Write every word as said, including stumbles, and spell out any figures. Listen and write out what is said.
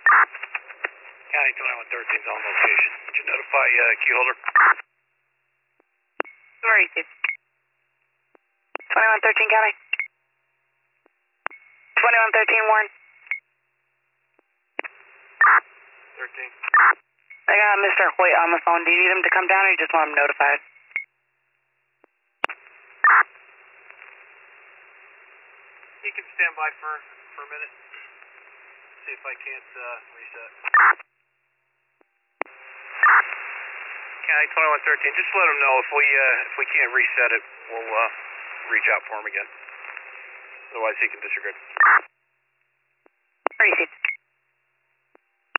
County twenty-one thirteen is on location. Did you notify uh, key holder? Where is it? twenty-one thirteen County. twenty-one thirteen Warren. thirteen. I got Mister Hoyt on the phone. Do you need him to come down or you just want him notified? He can stand by for, for a minute. See if I can't uh, reset. County twenty-one thirteen, just let him know if we uh, if we can't reset it, we'll uh, reach out for him again. Otherwise, he can disregard. Where is it?